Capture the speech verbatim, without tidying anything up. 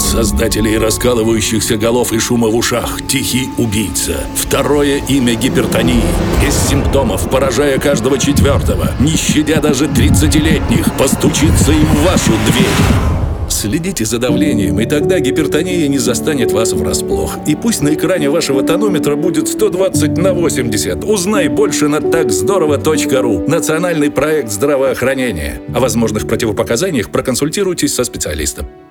создателей раскалывающихся голов и шума в ушах, тихий убийца. Второе имя гипертонии. Без симптомов, поражая каждого четвертого, не щадя даже тридцатилетних, постучится и в вашу дверь. Следите за давлением, и тогда гипертония не застанет вас врасплох. И пусть на экране вашего тонометра будет сто двадцать на восемьдесят. Узнай больше на так здорово точка ру. Национальный проект здравоохранения. О возможных противопоказаниях проконсультируйтесь со специалистом.